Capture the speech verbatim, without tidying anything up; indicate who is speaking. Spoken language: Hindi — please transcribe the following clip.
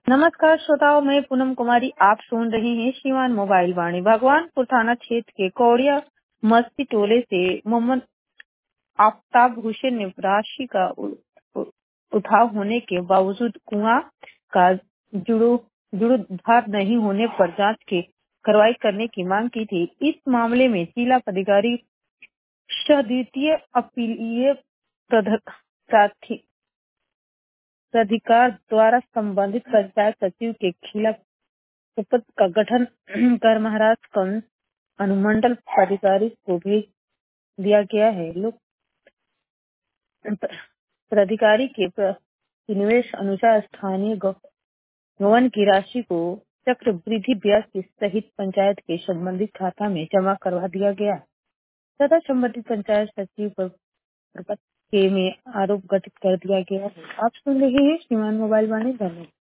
Speaker 1: नमस्कार श्रोताओं, मैं पूनम कुमारी। आप सुन रहे हैं श्रीमान मोबाइल वाणी। भगवानपुर थाना क्षेत्र के कौड़िया मस्ती टोले से मोहम्मद आफ्ताब हुसैन ने राशि का उ- उ- उठाव होने के बावजूद कुआं का जीर्णोद्धार नहीं होने पर जांच की कार्रवाई करने की मांग की थी। इस मामले में जिला पदाधिकारी सह द्वितीय अपीलीय प्रध- प्राथि- प्राधिकार द्वारा संबंधित पंचायत सचिव के खिलाफ उपद का गठन कर महाराष्ट्र अनुमंडल पदाधिकारी को भेज दिया गया है। लोक पदाधिकारी के निवेश अनुसार स्थानीय गवन की राशि को चक्रवृद्धि ब्याज के सहित पंचायत के संबंधित खाता में जमा करवा दिया गया तथा संबंधित पंचायत सचिव पर प्रपत्र के में आरोप गठित कर दिया गया है। आप सुन रहे हैं श्रीमान मोबाइल वाणी। धन्यवाद।